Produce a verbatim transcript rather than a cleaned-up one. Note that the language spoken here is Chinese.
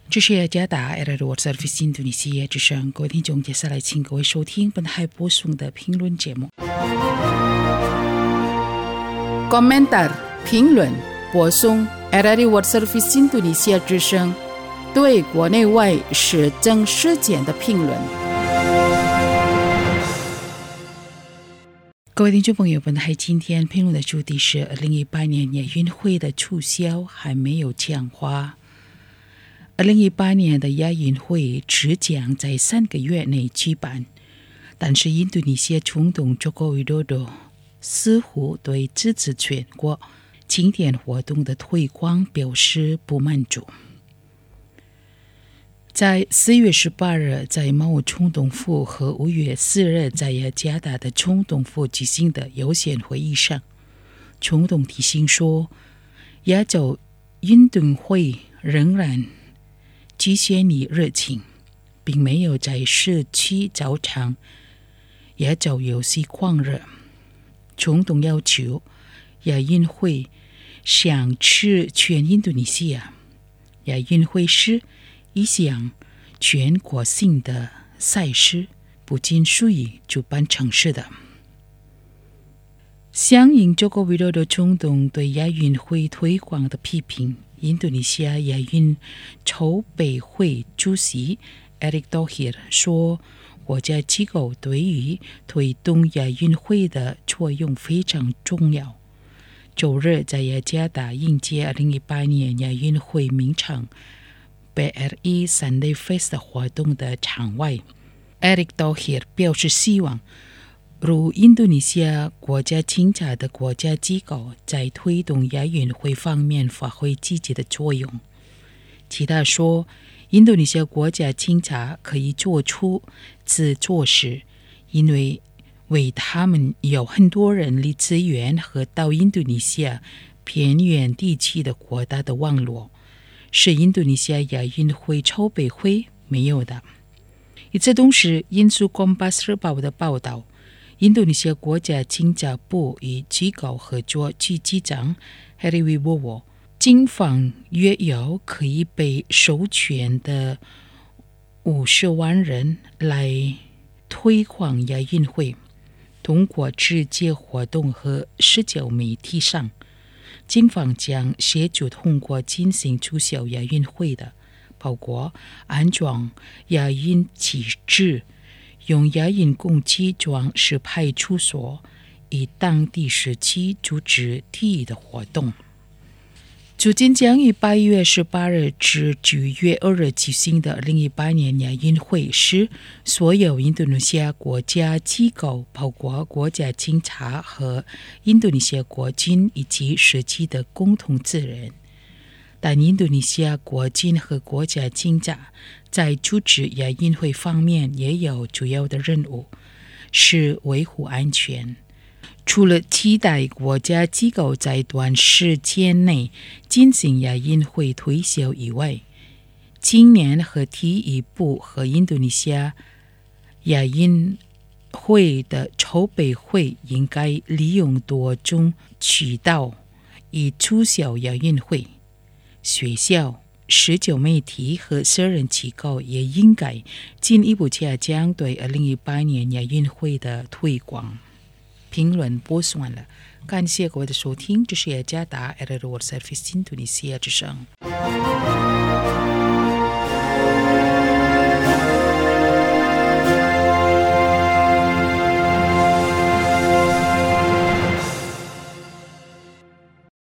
这是雅加达 Edward Service 印度尼西亚之声，各位听众，接下来请各位收听本台播送的评论节目。Komentar 评论播送 Edward Service 印度尼西亚之声对国内外时政事件的评论。各位听众朋友，本台今天评论的主题是二零一八年亚运会的促销还没有强化。二零一八年的亚运会只将在三个月内举办，但是印度尼西亚总统佐科维多多似乎对支持全国庆典活动的推广表示不满足。在四月十八日在马武总统府和五月四日在雅加达的总统府举行的优先会议上，总统提醒说，亚洲运动会仍然局限于热情，并没有在市区造成亚洲游戏狂热。总统要求亚运会响彻全印度尼西亚。亚运会是一项全国性的赛事，不仅属于主办城市的。响应佐科维多多总统对亚运会推广的批评，印度尼西亚亚运筹备会主席 Erick Thohir 说，国家机构对于推动亚运会的作用非常重要。周日在雅加达迎接二零一八年亚运会名场 B R E Sunday Fest 活动的场外， Erick Thohir 表示希望如印度尼西亚国家警察的国家机构在推动亚运会方面发挥积极的作用。其他说，印度尼西亚国家警察可以做出自做事，因为为他们有很多人力资源和到印度尼西亚偏远地区的国家的网络，是印度尼西亚亚运会筹备会没有的。与此同时，引述《公巴日报》的报道，印度尼西亚国家警察部与机构合作局局长 Heri Wibowo， 警方约有可以被授权的五十万人来推广亚运会。通过直接活动和社交媒体上，警方将协助通过进行促销亚运会的，包括安装亚运旗帜、用亚运公器装饰派出所，以当地时期组织体育的活动。昨天将于八月十八日至九月二日举行的二零一八年亚运会是所有印度尼西亚国家机构，包括国家警察和印度尼西亚国军以及社区的共同责任。但印度尼西亚国军和国家警察在组织亚运会方面也有主要的任务，是维护安全。除了期待国家机构在短时间内进行亚运会推销以外，今年和体育部和印度尼西亚亚运会的筹备会应该利用多种渠道以促销亚运会。学校、社交媒体和私人机构也应该进一步加强对二零一八年亚运会的推广。评论播送完了，感谢各位的收听，这是雅加达 Edward Service 印度尼西亚之声。